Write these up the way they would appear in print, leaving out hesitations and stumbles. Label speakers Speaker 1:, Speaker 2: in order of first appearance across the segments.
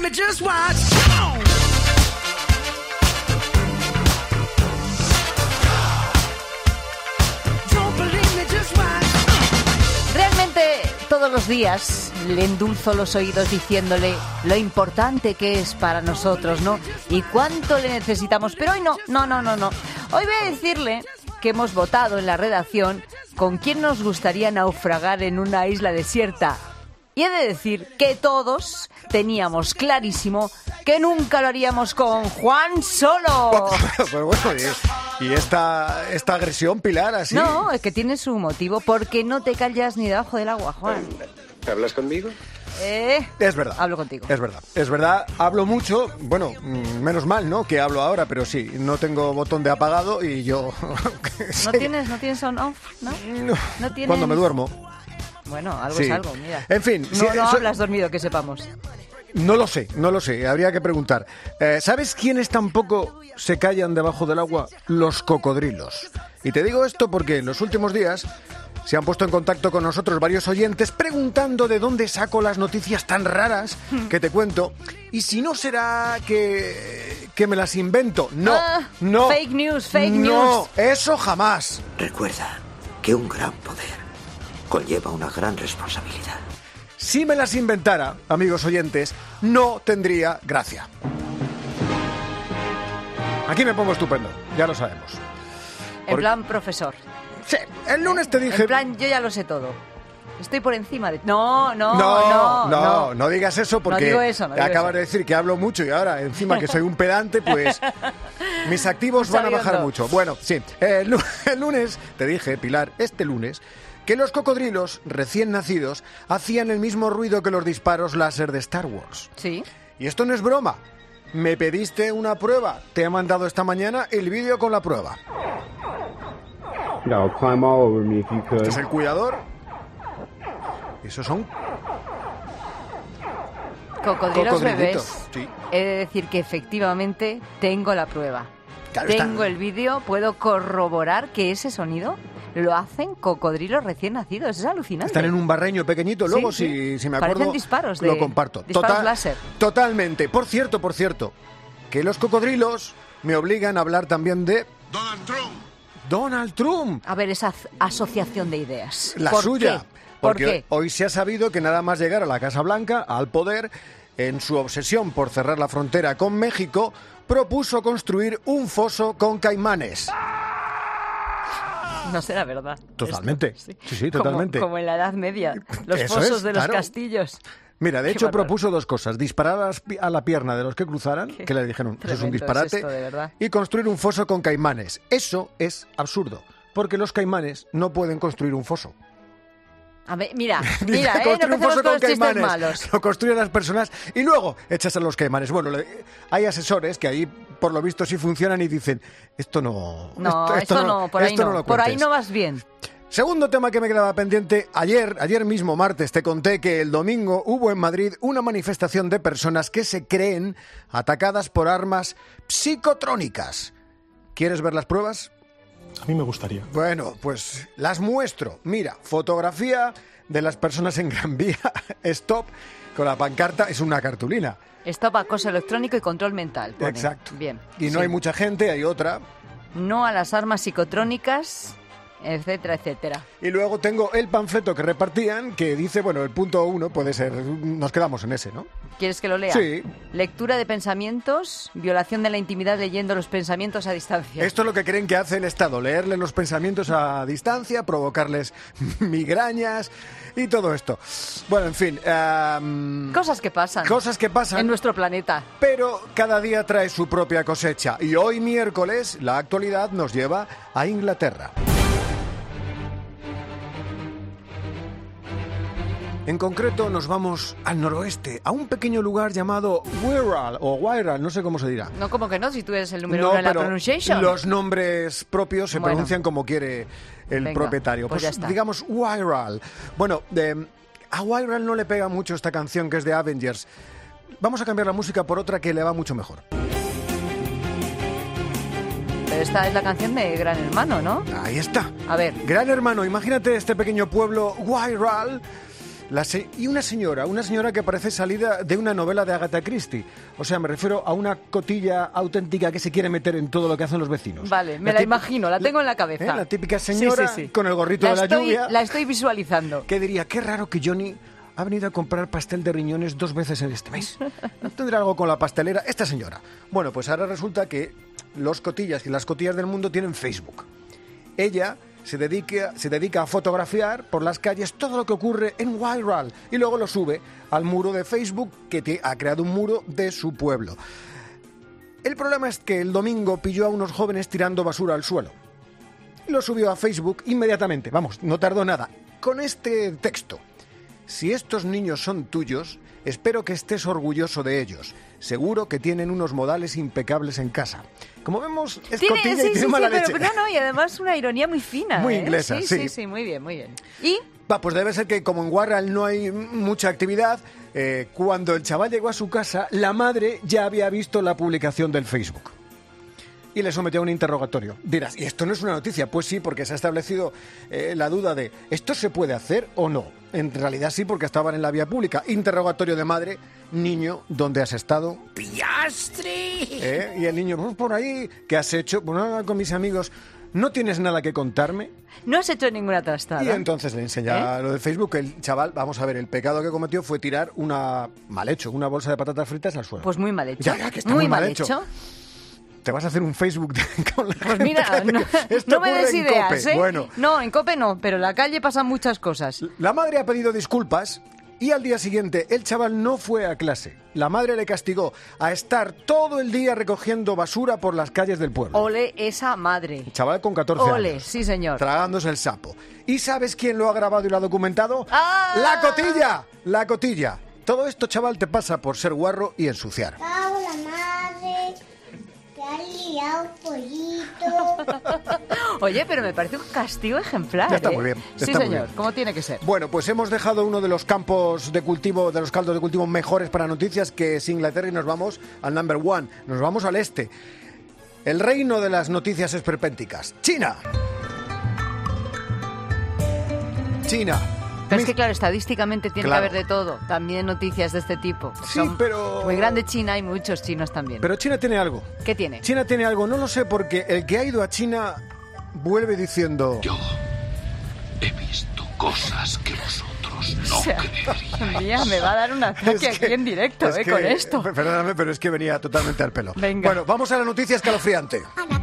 Speaker 1: me, just watch. Come on. Don't believe me, just watch.
Speaker 2: Realmente todos los días le endulzo los oídos diciéndole lo importante que es para nosotros, ¿no? Y cuánto le necesitamos. Pero hoy no. Hoy voy a decirle que hemos votado en la redacción con quién nos gustaría naufragar en una isla desierta. Y he de decir que todos teníamos clarísimo que nunca lo haríamos con Juan solo.
Speaker 3: Pues bueno, y esta agresión, Pilar, así...
Speaker 2: No, es que tiene su motivo, porque no te callas ni debajo del agua, Juan.
Speaker 4: ¿Hablas conmigo?
Speaker 3: Es verdad.
Speaker 2: Hablo contigo.
Speaker 3: Es verdad. Hablo mucho. Bueno, menos mal, ¿no? Que hablo ahora, pero sí, no tengo botón de apagado y yo...
Speaker 2: ¿No tienes on off? ¿No tienes?
Speaker 3: Cuando me duermo.
Speaker 2: Bueno, algo
Speaker 3: Sí.
Speaker 2: es algo, mira.
Speaker 3: En fin.
Speaker 2: No hablas dormido, que sepamos.
Speaker 3: No lo sé, habría que preguntar. ¿Sabes quiénes tampoco se callan debajo del agua? Los cocodrilos. Y te digo esto porque en los últimos días se han puesto en contacto con nosotros varios oyentes preguntando de dónde saco las noticias tan raras que te cuento. Y si no será que me las invento. No.
Speaker 2: Fake news.
Speaker 3: No, eso jamás.
Speaker 5: Recuerda que un gran poder conlleva una gran responsabilidad.
Speaker 3: Si me las inventara, amigos oyentes, no tendría gracia. Aquí me pongo estupendo, ya lo sabemos.
Speaker 2: En plan profesor.
Speaker 3: Sí, el lunes te dije...
Speaker 2: En plan, yo ya lo sé todo. Estoy por encima de... No
Speaker 3: digas eso porque
Speaker 2: no digo eso.
Speaker 3: Acabas de decir que hablo mucho y ahora encima que soy un pedante, pues mis activos van a bajar mucho. Bueno, sí, el lunes te dije, Pilar, este lunes, que los cocodrilos recién nacidos hacían el mismo ruido que los disparos láser de Star Wars.
Speaker 2: Sí.
Speaker 3: Y esto no es broma. Me pediste una prueba. Te he mandado esta mañana el vídeo con la prueba.
Speaker 6: No, climb all over me if you could.
Speaker 3: Este es el cuidador. Esos son
Speaker 2: cocodrilos bebés.
Speaker 3: Sí.
Speaker 2: He de decir que efectivamente tengo la prueba.
Speaker 3: Claro,
Speaker 2: tengo el vídeo, puedo corroborar que ese sonido lo hacen cocodrilos recién nacidos. Es alucinante.
Speaker 3: Están en un barreño pequeñito. Luego,
Speaker 2: sí.
Speaker 3: Si me acuerdo,
Speaker 2: parecen disparos
Speaker 3: lo comparto.
Speaker 2: Disparos láser.
Speaker 3: Totalmente. Por cierto, que los cocodrilos me obligan a hablar también de... Donald Trump.
Speaker 2: A ver, esa asociación de ideas.
Speaker 3: La
Speaker 2: ¿Por
Speaker 3: suya.
Speaker 2: qué?
Speaker 3: Porque hoy se ha sabido que nada más llegar a la Casa Blanca, al poder, en su obsesión por cerrar la frontera con México, propuso construir un foso con caimanes.
Speaker 2: No será verdad.
Speaker 3: Totalmente.
Speaker 2: Esto,
Speaker 3: Sí, totalmente.
Speaker 2: Como en la Edad Media, los
Speaker 3: Eso
Speaker 2: fosos
Speaker 3: es,
Speaker 2: de los
Speaker 3: claro.
Speaker 2: castillos.
Speaker 3: Mira, de hecho propuso dos cosas: disparar a la pierna de los que cruzaran, que le dijeron, eso es un disparate,
Speaker 2: esto, de verdad.
Speaker 3: y construir un foso con caimanes. Eso es absurdo, porque los caimanes no pueden construir un foso.
Speaker 2: A ver, mira, no
Speaker 3: construir un foso
Speaker 2: empecemos con
Speaker 3: con
Speaker 2: los chistes
Speaker 3: caimanes.
Speaker 2: malos.
Speaker 3: Lo construyen las personas y luego echas a los caimanes. Bueno, hay asesores que ahí, por lo visto, sí funcionan y dicen, esto no...
Speaker 2: Esto no, por ahí no. Por ahí no vas bien.
Speaker 3: Segundo tema que me quedaba pendiente, ayer mismo martes te conté que el domingo hubo en Madrid una manifestación de personas que se creen atacadas por armas psicotrónicas. ¿Quieres ver las pruebas?
Speaker 7: A mí me gustaría.
Speaker 3: Bueno, pues las muestro. Mira, fotografía de las personas en Gran Vía, stop, con la pancarta, es una cartulina.
Speaker 2: Stop acoso electrónico y control mental. Pone.
Speaker 3: Exacto.
Speaker 2: Bien.
Speaker 3: Y no hay mucha gente, hay otra.
Speaker 2: No a las armas psicotrónicas, etcétera, etcétera.
Speaker 3: Y luego tengo el panfleto que repartían que dice, bueno, el punto 1 puede ser, nos quedamos en ese, ¿no?
Speaker 2: ¿Quieres que lo lea?
Speaker 3: Sí.
Speaker 2: Lectura de pensamientos, violación de la intimidad leyendo los pensamientos a distancia.
Speaker 3: Esto es lo que creen que hace el Estado, leerle los pensamientos a distancia, provocarles migrañas y todo esto. Bueno, en fin.
Speaker 2: Cosas que pasan.
Speaker 3: Cosas que pasan.
Speaker 2: En nuestro planeta.
Speaker 3: Pero cada día trae su propia cosecha. Y hoy miércoles, la actualidad nos lleva a Inglaterra. En concreto nos vamos al noroeste, a un pequeño lugar llamado Wirral, no sé cómo se dirá.
Speaker 2: No, como que no, si tú eres el número uno en la pronunciation.
Speaker 3: Los nombres propios se pronuncian como quiere el propietario.
Speaker 2: Pues ya está.
Speaker 3: Digamos Wirral. Bueno, a Wirral no le pega mucho esta canción que es de Avengers. Vamos a cambiar la música por otra que le va mucho mejor.
Speaker 2: Pero esta es la canción de Gran Hermano, ¿no?
Speaker 3: Ahí está.
Speaker 2: A ver.
Speaker 3: Gran Hermano, imagínate este pequeño pueblo Wirral Y una señora que parece salida de una novela de Agatha Christie. O sea, me refiero a una cotilla auténtica que se quiere meter en todo lo que hacen los vecinos.
Speaker 2: Vale, me la imagino, la tengo en la cabeza.
Speaker 3: La típica señora
Speaker 2: Sí.
Speaker 3: con el gorrito de la lluvia.
Speaker 2: La estoy visualizando.
Speaker 3: Que diría, qué raro que Johnny ha venido a comprar pastel de riñones 2 veces en este mes. ¿No tendrá algo con la pastelera esta señora? Bueno, pues ahora resulta que los cotillas y las cotillas del mundo tienen Facebook. Ella se dedica a fotografiar por las calles todo lo que ocurre en Viral y luego lo sube al muro de Facebook que ha creado un muro de su pueblo. El problema es que el domingo pilló a unos jóvenes tirando basura al suelo. Lo subió a Facebook inmediatamente, vamos, no tardó nada, con este texto. Si estos niños son tuyos, espero que estés orgulloso de ellos. Seguro que tienen unos modales impecables en casa. Como vemos, es cotilla y tiene mala leche.
Speaker 2: Pero no, y además una ironía muy fina.
Speaker 3: Muy inglesa, sí.
Speaker 2: Sí, muy bien. ¿Y?
Speaker 3: Pues debe ser que como en Warral no hay mucha actividad, cuando el chaval llegó a su casa, la madre ya había visto la publicación del Facebook. Y le sometió a un interrogatorio. Dirás, ¿y esto no es una noticia? Pues sí, porque se ha establecido la duda de ¿esto se puede hacer o no? En realidad sí, porque estaban en la vía pública. Interrogatorio de madre, niño, ¿dónde has estado?
Speaker 1: ¡Piastri!
Speaker 3: Y el niño, pues por ahí, ¿qué has hecho? Pues nada, con mis amigos. ¿No tienes nada que contarme?
Speaker 2: No has hecho ninguna trastada.
Speaker 3: Y entonces le enseña lo de Facebook. El chaval, vamos a ver, el pecado que cometió fue tirar una bolsa de patatas fritas al suelo.
Speaker 2: Pues muy mal hecho.
Speaker 3: Ya, que está muy mal hecho. ¿Te vas a hacer un Facebook con la
Speaker 2: Pues mira,
Speaker 3: gente?
Speaker 2: no me des ideas,
Speaker 3: COPE.
Speaker 2: ¿eh?
Speaker 3: Bueno.
Speaker 2: No, en COPE no, pero en la calle pasan muchas cosas.
Speaker 3: La madre ha pedido disculpas y al día siguiente el chaval no fue a clase. La madre le castigó a estar todo el día recogiendo basura por las calles del pueblo.
Speaker 2: Ole esa madre.
Speaker 3: El chaval con 14 años.
Speaker 2: Ole, sí señor.
Speaker 3: Tragándose el sapo. ¿Y sabes quién lo ha grabado y lo ha documentado?
Speaker 2: ¡Ah!
Speaker 3: ¡La cotilla! ¡La cotilla! Todo esto, chaval, te pasa por ser guarro y ensuciar.
Speaker 4: Hola, madre. Te has liado, pollito.
Speaker 2: Oye, pero me parece un castigo ejemplar.
Speaker 3: Ya está muy bien.
Speaker 2: Sí,
Speaker 3: está muy
Speaker 2: señor,
Speaker 3: bien.
Speaker 2: como tiene que ser.
Speaker 3: Bueno, pues hemos dejado uno de los campos de cultivo, de los caldos de cultivo mejores para noticias, que es Inglaterra, y nos vamos al number one. Nos vamos al este. El reino de las noticias esperpénticas. China. China.
Speaker 2: Pero es que, claro, estadísticamente tiene
Speaker 3: Claro.
Speaker 2: que haber de todo. También noticias de este tipo.
Speaker 3: Sí,
Speaker 2: Son
Speaker 3: pero...
Speaker 2: Muy grande China, hay muchos chinos también.
Speaker 3: Pero China tiene algo.
Speaker 2: ¿Qué tiene?
Speaker 3: China tiene algo, no lo sé, porque el que ha ido a China vuelve diciendo...
Speaker 6: Yo he visto cosas que vosotros no
Speaker 2: O sea,
Speaker 6: creeríais.
Speaker 2: mía, me va a dar un ataque aquí en directo,
Speaker 3: es que-
Speaker 2: con esto.
Speaker 3: Perdóname, pero es que venía totalmente al pelo.
Speaker 2: Venga.
Speaker 3: Bueno, vamos a la noticia escalofriante.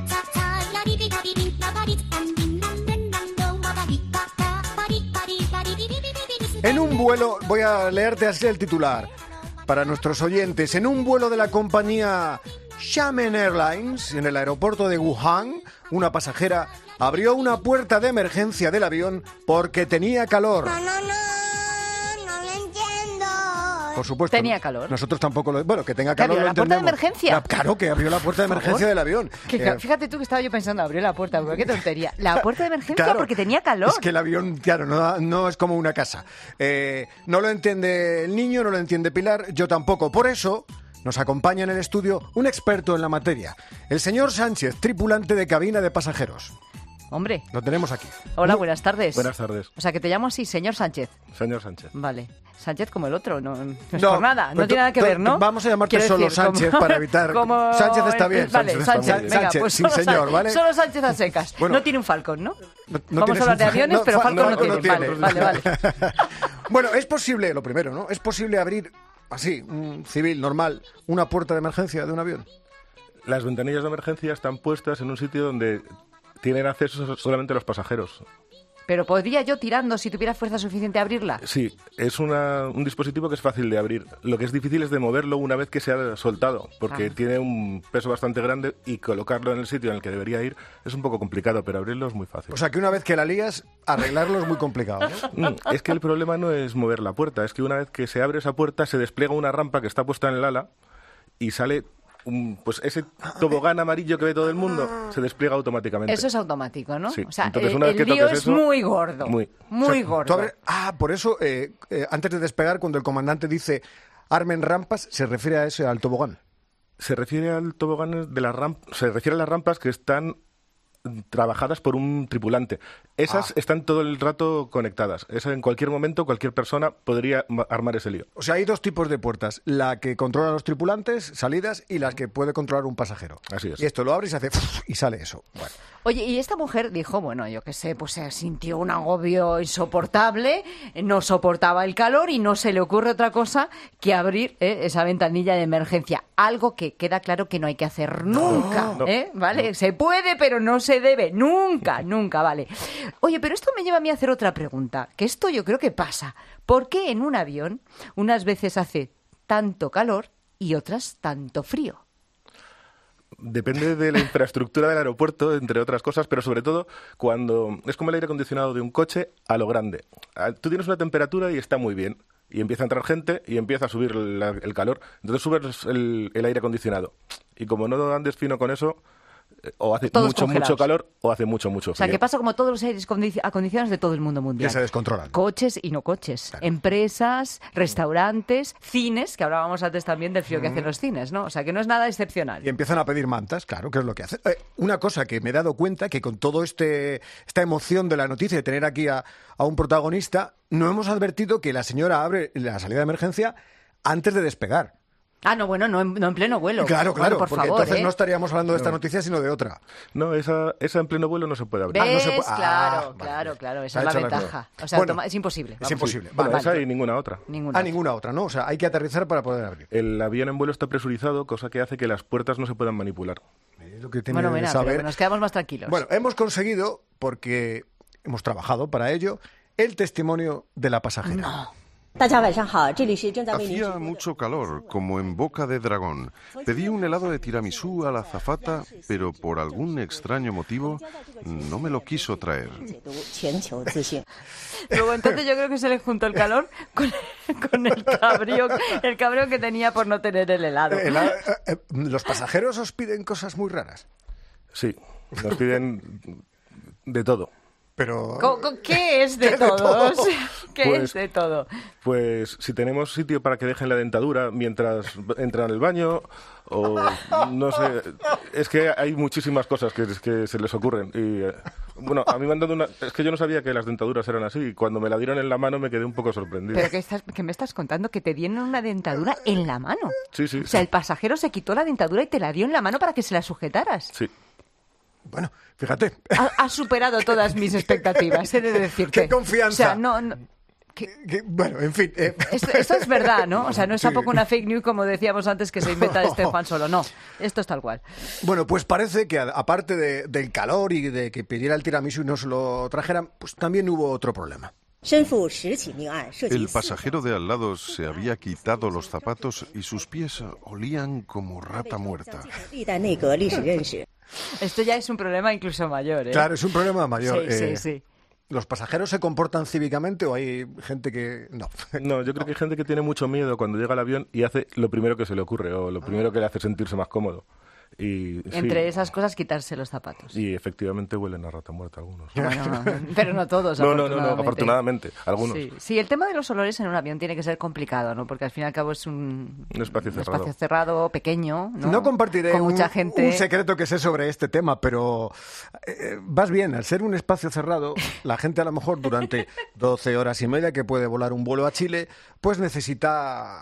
Speaker 3: En un vuelo, voy a leerte así el titular para nuestros oyentes. En un vuelo de la compañía Xiamen Airlines, en el aeropuerto de Wuhan, una pasajera abrió una puerta de emergencia del avión porque tenía calor.
Speaker 4: No lo entiendo.
Speaker 3: Por supuesto.
Speaker 2: Tenía calor.
Speaker 3: Nosotros tampoco lo... Bueno, que tenga
Speaker 2: ¿Que
Speaker 3: calor
Speaker 2: abrió
Speaker 3: lo
Speaker 2: la puerta de
Speaker 3: entendemos.
Speaker 2: emergencia?
Speaker 3: Claro, que abrió la puerta de
Speaker 2: Por
Speaker 3: emergencia
Speaker 2: favor.
Speaker 3: del avión.
Speaker 2: Fíjate tú que estaba yo pensando, abrió la puerta, pero qué tontería. La puerta de emergencia
Speaker 3: Claro,
Speaker 2: porque tenía calor.
Speaker 3: Es que el avión, claro, no es como una casa. No lo entiende el niño, no lo entiende Pilar, yo tampoco. Por eso nos acompaña en el estudio un experto en la materia, el señor Sánchez, tripulante de cabina de pasajeros.
Speaker 2: Hombre,
Speaker 3: Lo tenemos aquí.
Speaker 2: hola, buenas tardes.
Speaker 7: Buenas tardes,
Speaker 2: O sea, que te llamo así, señor Sánchez.
Speaker 7: señor Sánchez.
Speaker 2: Vale. Sánchez como el otro, no es por nada, no
Speaker 3: pero
Speaker 2: tiene nada que ver, ¿no?
Speaker 3: Vamos a llamarte
Speaker 2: Quiero
Speaker 3: solo
Speaker 2: decir,
Speaker 3: Sánchez
Speaker 2: como-
Speaker 3: para evitar...
Speaker 2: como
Speaker 3: Sánchez está bien.
Speaker 2: Vale,
Speaker 7: Sánchez está muy
Speaker 2: Sánchez,
Speaker 7: bien.
Speaker 2: venga,
Speaker 3: Sánchez,
Speaker 2: pues
Speaker 3: sin
Speaker 2: solo
Speaker 3: señor,
Speaker 2: Sánchez,
Speaker 3: ¿vale?
Speaker 2: Solo Sánchez a secas.
Speaker 3: Bueno.
Speaker 2: No tiene un Falcon, ¿no?
Speaker 3: No
Speaker 2: Vamos
Speaker 3: tienes
Speaker 2: a hablar de
Speaker 3: un-
Speaker 2: aviones, pero Falcon no tiene.
Speaker 3: tiene.
Speaker 2: Vale.
Speaker 3: Bueno, es posible, lo primero, ¿no? Es posible abrir, así, un civil, normal, una puerta de emergencia de un avión.
Speaker 7: Las ventanillas de emergencia están puestas en un sitio donde tienen acceso solamente los pasajeros.
Speaker 2: Pero podría yo tirando, si tuviera fuerza suficiente, a abrirla.
Speaker 7: Sí, es un dispositivo que es fácil de abrir. Lo que es difícil es de moverlo una vez que se ha soltado, porque
Speaker 2: Ah.
Speaker 7: tiene un peso bastante grande y colocarlo en el sitio en el que debería ir es un poco complicado, pero abrirlo es muy fácil.
Speaker 3: O sea, que una vez que la lías, arreglarlo es muy complicado, ¿no?
Speaker 7: Es que el problema no es mover la puerta, es que una vez que se abre esa puerta se despliega una rampa que está puesta en el ala y sale pues ese tobogán amarillo que ve todo el mundo, se despliega automáticamente.
Speaker 2: Eso es automático, ¿no?
Speaker 7: Sí.
Speaker 2: O sea,
Speaker 7: Entonces, una vez que
Speaker 2: el lío
Speaker 7: toques
Speaker 2: es
Speaker 7: eso,
Speaker 2: muy gordo.
Speaker 7: muy.
Speaker 2: Muy
Speaker 3: O sea, tú
Speaker 2: gordo.
Speaker 3: por eso, antes de despegar, cuando el comandante dice armen rampas, se refiere a ese, al tobogán.
Speaker 7: Se refiere al tobogán de las se refiere a las rampas que están trabajadas por un tripulante. Esas están todo el rato conectadas. Esa, en cualquier momento, cualquier persona podría armar ese lío.
Speaker 3: O sea, hay dos tipos de puertas. La que controla a los tripulantes, salidas, y las que puede controlar un pasajero.
Speaker 7: Así es.
Speaker 3: Y esto lo abres y hace y sale eso. Bueno.
Speaker 2: Oye, y esta mujer dijo, bueno, yo qué sé, pues se sintió un agobio insoportable, no soportaba el calor y no se le ocurre otra cosa que abrir esa ventanilla de emergencia. Algo que queda claro que no hay que hacer nunca,
Speaker 7: No.
Speaker 2: ¿vale? No. Se puede, pero no se debe. Nunca, nunca, ¿vale? Oye, pero esto me lleva a mí a hacer otra pregunta, que esto yo creo que pasa. ¿Por qué en un avión unas veces hace tanto calor y otras tanto frío?
Speaker 7: Depende de la infraestructura del aeropuerto, entre otras cosas, pero sobre todo cuando es como el aire acondicionado de un coche a lo grande. Tú tienes una temperatura y está muy bien, y empieza a entrar gente y empieza a subir el calor. Entonces subes el aire acondicionado. Y como no andes fino con eso, o hace
Speaker 2: Todos congelados.
Speaker 7: mucho calor o hace mucho frío.
Speaker 2: O sea, que pasa como todos los aires acondicionados de todo el mundo mundial.
Speaker 3: Que se descontrolan.
Speaker 2: Coches y no coches.
Speaker 3: Claro.
Speaker 2: Empresas, restaurantes, cines, que hablábamos antes también del frío que hacen los cines, ¿no? O sea, que no es nada excepcional.
Speaker 3: Y empiezan a pedir mantas, claro, que es lo que hacen. Una cosa que me he dado cuenta, que con todo esta emoción de la noticia de tener aquí a un protagonista, no hemos advertido que la señora abre la salida de emergencia antes de despegar.
Speaker 2: Ah, no, bueno, no en pleno vuelo.
Speaker 3: Claro,
Speaker 2: Bueno, por
Speaker 3: porque
Speaker 2: favor,
Speaker 3: entonces no estaríamos hablando de esta noticia, sino de otra.
Speaker 7: No, esa en pleno vuelo no se puede abrir.
Speaker 3: no
Speaker 2: ¿Ves?
Speaker 3: se puede-
Speaker 2: Claro,
Speaker 3: vale.
Speaker 2: claro.
Speaker 3: Se
Speaker 2: Esa
Speaker 3: ha
Speaker 2: es la
Speaker 3: hecho la
Speaker 2: ventaja.
Speaker 3: prueba.
Speaker 2: O sea,
Speaker 3: Bueno,
Speaker 2: es imposible.
Speaker 3: Es
Speaker 2: Vamos.
Speaker 3: imposible.
Speaker 7: Bueno,
Speaker 3: Vale.
Speaker 7: esa y ninguna otra.
Speaker 2: Ninguna.
Speaker 3: Ninguna otra, ¿no? O sea, hay que aterrizar para poder abrir.
Speaker 7: El avión en vuelo está presurizado, cosa que hace que las puertas no se puedan manipular.
Speaker 3: Es lo que tiene
Speaker 2: Bueno,
Speaker 3: que
Speaker 2: mira,
Speaker 3: saber.
Speaker 2: pero nos quedamos más tranquilos.
Speaker 3: Bueno, hemos conseguido, porque hemos trabajado para ello, el testimonio de la pasajera.
Speaker 8: Hacía mucho calor, como en Boca de Dragón. Pedí un helado de tiramisú a la azafata, pero por algún extraño motivo no me lo quiso traer.
Speaker 2: Luego entonces yo creo que se le juntó el calor con el cabreo que tenía por no tener el helado.
Speaker 3: Los pasajeros os piden cosas muy raras,
Speaker 7: Sí, nos piden de todo.
Speaker 3: pero...
Speaker 2: ¿Qué es de
Speaker 3: ¿Qué de
Speaker 2: todo?
Speaker 3: todo?
Speaker 2: O sea, ¿qué
Speaker 7: Pues-
Speaker 2: es de todo?
Speaker 7: Pues si tenemos sitio para que dejen la dentadura mientras entran al baño, o no sé, es que hay muchísimas cosas que se les ocurren. Y bueno, a mí me han dado es que yo no sabía que las dentaduras eran así, y cuando me la dieron en la mano me quedé un poco sorprendido.
Speaker 2: ¿Pero qué me estás contando? ¿Que te dieron una dentadura en la mano?
Speaker 7: Sí, sí.
Speaker 2: O sea, el pasajero se quitó la dentadura y te la dio en la mano para que se la sujetaras.
Speaker 7: Sí.
Speaker 3: Bueno, fíjate.
Speaker 2: Ha superado todas mis expectativas, he de decirte.
Speaker 3: ¡Qué confianza!
Speaker 2: O sea, no...
Speaker 3: Bueno, en fin.
Speaker 2: Esto es verdad, ¿no? O sea, no es
Speaker 3: Sí.
Speaker 2: tampoco una fake news como decíamos antes que se inventa Juan Solo. No, esto es tal cual.
Speaker 3: Bueno, pues parece que aparte del calor y de que pidiera el tiramisú y no se lo trajeran, pues también hubo otro problema.
Speaker 8: El pasajero de al lado se había quitado los zapatos y sus pies olían como rata muerta.
Speaker 2: Esto ya es un problema incluso mayor, ¿eh?
Speaker 3: Claro, es un problema mayor.
Speaker 2: Sí.
Speaker 3: ¿Los pasajeros se comportan cívicamente o hay gente que no?
Speaker 7: No, yo creo que hay gente que tiene mucho miedo cuando llega al avión y hace lo primero que se le ocurre o lo primero que le hace sentirse más cómodo. Y,
Speaker 2: Entre
Speaker 7: sí,
Speaker 2: esas cosas, quitarse los zapatos.
Speaker 7: y efectivamente huelen a rata muerta algunos.
Speaker 2: Bueno, pero no todos,
Speaker 7: No, afortunadamente, algunos.
Speaker 2: Sí, el tema de los olores en un avión tiene que ser complicado, ¿no? Porque al fin y al cabo es un
Speaker 7: espacio cerrado.
Speaker 2: espacio cerrado, pequeño, ¿no?
Speaker 3: No compartiré
Speaker 2: con mucha gente.
Speaker 3: un secreto que sé sobre este tema, pero vas bien, al ser un espacio cerrado, la gente a lo mejor durante 12 horas y media que puede volar un vuelo a Chile, pues necesita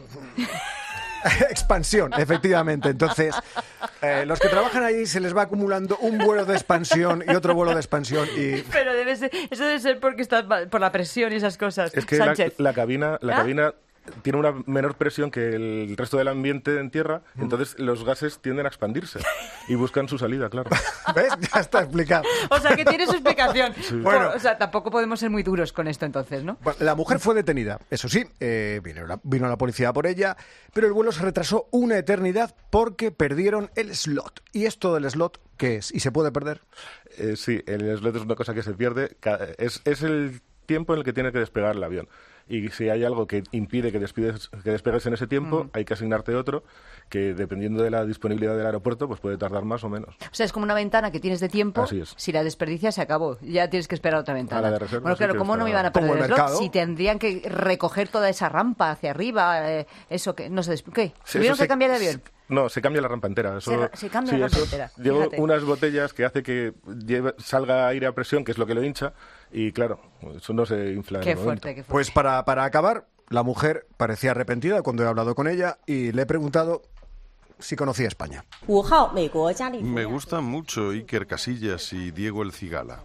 Speaker 3: expansión, efectivamente. Entonces, los que trabajan ahí se les va acumulando un vuelo de expansión y otro vuelo de expansión y...
Speaker 2: Pero eso debe ser porque está por la presión y esas cosas.
Speaker 7: Es que
Speaker 2: Sánchez.
Speaker 7: la cabina tiene una menor presión que el resto del ambiente en tierra, entonces los gases tienden a expandirse y buscan su salida, claro.
Speaker 3: ¿Ves? Ya está explicado.
Speaker 2: O sea, que tiene su explicación.
Speaker 3: Bueno.
Speaker 2: O sea, tampoco podemos ser muy duros con esto entonces, ¿no?
Speaker 3: Bueno, la mujer fue detenida, eso sí, vino la policía por ella, pero el vuelo se retrasó una eternidad porque perdieron el slot. ¿Y esto del slot qué es? ¿Y se puede perder?
Speaker 7: Sí, el slot es una cosa que se pierde, es el tiempo en el que tiene que despegar el avión. Y si hay algo que impide que despegues en ese tiempo, hay que asignarte otro que, dependiendo de la disponibilidad del aeropuerto, pues puede tardar más o menos.
Speaker 2: O sea, es como una ventana que tienes de tiempo.
Speaker 7: Así es.
Speaker 2: Si la desperdicias, se acabó. Ya tienes que esperar otra ventana.
Speaker 7: A la de reserva,
Speaker 2: bueno,
Speaker 7: sí
Speaker 2: claro,
Speaker 7: que
Speaker 2: ¿cómo no
Speaker 7: está-
Speaker 2: me iban a
Speaker 3: Como
Speaker 2: perder
Speaker 3: el
Speaker 2: el slot?
Speaker 3: mercado.
Speaker 2: Si tendrían que recoger toda esa rampa hacia arriba, eso que no sé, ¿qué?
Speaker 7: Sí,
Speaker 2: ¿Tuvieron
Speaker 7: eso
Speaker 2: que
Speaker 7: sí.
Speaker 2: cambiar de avión?
Speaker 7: No, se cambia la rampa entera. Eso,
Speaker 2: Se cambia la rampa entera,
Speaker 7: Llevo
Speaker 2: fíjate.
Speaker 7: unas botellas que hace que salga aire a presión, que es lo que lo hincha, y claro, eso no se infla en
Speaker 2: Qué
Speaker 7: el momento.
Speaker 2: fuerte, qué fuerte.
Speaker 3: Pues para acabar, la mujer parecía arrepentida cuando he hablado con ella y le he preguntado si conocía España.
Speaker 8: Me gustan mucho Iker Casillas y Diego El Cigala.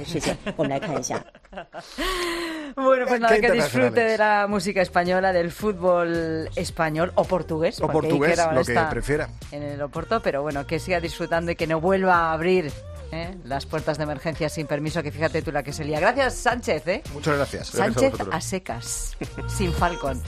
Speaker 2: Bueno, pues nada,
Speaker 3: Qué
Speaker 2: que disfrute
Speaker 3: internacionales.
Speaker 2: de la música española, del fútbol español o portugués.
Speaker 3: O
Speaker 2: porque
Speaker 3: portugués,
Speaker 2: Iker ahora
Speaker 3: lo que
Speaker 2: está
Speaker 3: prefiera.
Speaker 2: en el Oporto, pero bueno, que siga disfrutando y que no vuelva a abrir las puertas de emergencia sin permiso, que fíjate tú la que se lía. Gracias, Sánchez.
Speaker 3: Muchas gracias.
Speaker 7: Gracias a
Speaker 2: Sánchez
Speaker 7: vosotros.
Speaker 2: a secas, sin Falcon.